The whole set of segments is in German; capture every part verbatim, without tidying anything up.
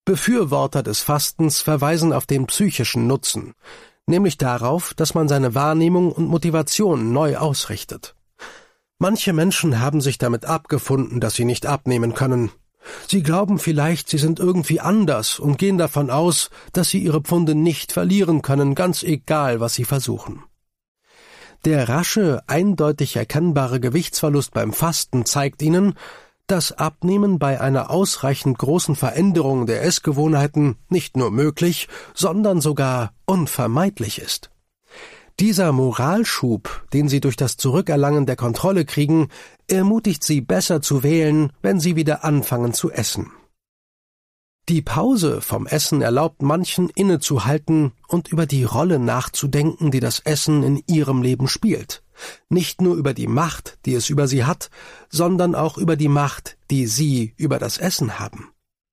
Befürworter des Fastens verweisen auf den psychischen Nutzen, nämlich darauf, dass man seine Wahrnehmung und Motivation neu ausrichtet. Manche Menschen haben sich damit abgefunden, dass sie nicht abnehmen können. Sie glauben vielleicht, sie sind irgendwie anders und gehen davon aus, dass sie ihre Pfunde nicht verlieren können, ganz egal, was sie versuchen. Der rasche, eindeutig erkennbare Gewichtsverlust beim Fasten zeigt ihnen, dass Abnehmen bei einer ausreichend großen Veränderung der Essgewohnheiten nicht nur möglich, sondern sogar unvermeidlich ist. Dieser Moralschub, den sie durch das Zurückerlangen der Kontrolle kriegen, ermutigt sie, besser zu wählen, wenn sie wieder anfangen zu essen. Die Pause vom Essen erlaubt manchen, innezuhalten und über die Rolle nachzudenken, die das Essen in ihrem Leben spielt. Nicht nur über die Macht, die es über sie hat, sondern auch über die Macht, die sie über das Essen haben.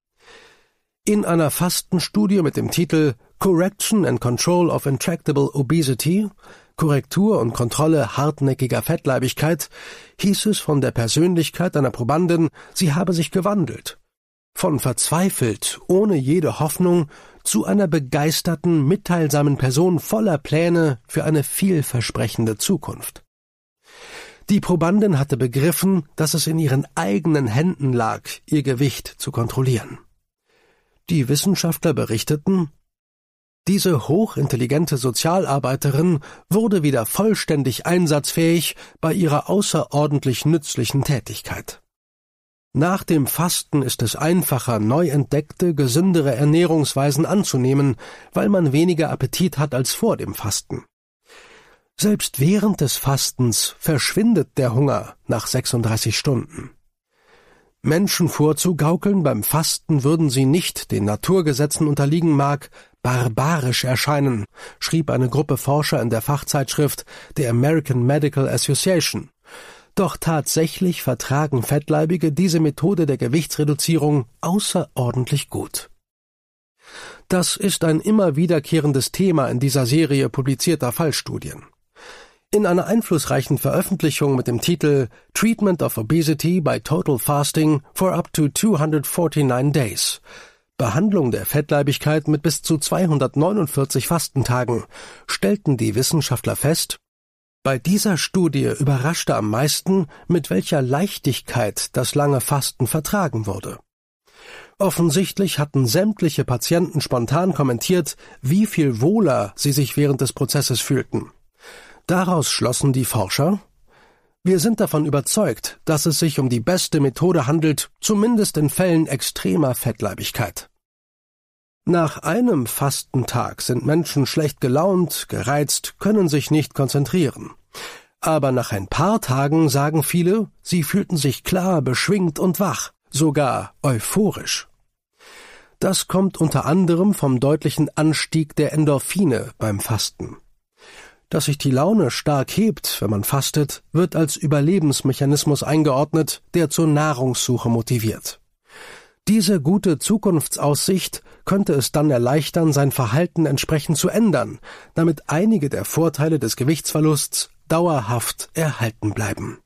In einer Fastenstudie mit dem Titel Correction and Control of Intractable Obesity, Korrektur und Kontrolle hartnäckiger Fettleibigkeit, hieß es von der Persönlichkeit einer Probandin, sie habe sich gewandelt. Von verzweifelt, ohne jede Hoffnung, zu einer begeisterten, mitteilsamen Person voller Pläne für eine vielversprechende Zukunft. Die Probandin hatte begriffen, dass es in ihren eigenen Händen lag, ihr Gewicht zu kontrollieren. Die Wissenschaftler berichteten, diese hochintelligente Sozialarbeiterin wurde wieder vollständig einsatzfähig bei ihrer außerordentlich nützlichen Tätigkeit. Nach dem Fasten ist es einfacher, neu entdeckte, gesündere Ernährungsweisen anzunehmen, weil man weniger Appetit hat als vor dem Fasten. Selbst während des Fastens verschwindet der Hunger nach sechsunddreißig Stunden. Menschen vorzugaukeln, beim Fasten würden sie nicht den Naturgesetzen unterliegen mag, barbarisch erscheinen, schrieb eine Gruppe Forscher in der Fachzeitschrift der American Medical Association. Doch tatsächlich vertragen Fettleibige diese Methode der Gewichtsreduzierung außerordentlich gut. Das ist ein immer wiederkehrendes Thema in dieser Serie publizierter Fallstudien. In einer einflussreichen Veröffentlichung mit dem Titel Treatment of Obesity by Total Fasting for up to two hundred forty-nine days, Behandlung der Fettleibigkeit mit bis zu zweihundertneunundvierzig Fastentagen, stellten die Wissenschaftler fest, bei dieser Studie überraschte am meisten, mit welcher Leichtigkeit das lange Fasten vertragen wurde. Offensichtlich hatten sämtliche Patienten spontan kommentiert, wie viel wohler sie sich während des Prozesses fühlten. Daraus schlossen die Forscher: Wir sind davon überzeugt, dass es sich um die beste Methode handelt, zumindest in Fällen extremer Fettleibigkeit. Nach einem Fastentag sind Menschen schlecht gelaunt, gereizt, können sich nicht konzentrieren. Aber nach ein paar Tagen sagen viele, sie fühlten sich klar, beschwingt und wach, sogar euphorisch. Das kommt unter anderem vom deutlichen Anstieg der Endorphine beim Fasten. Dass sich die Laune stark hebt, wenn man fastet, wird als Überlebensmechanismus eingeordnet, der zur Nahrungssuche motiviert. Diese gute Zukunftsaussicht könnte es dann erleichtern, sein Verhalten entsprechend zu ändern, damit einige der Vorteile des Gewichtsverlusts dauerhaft erhalten bleiben.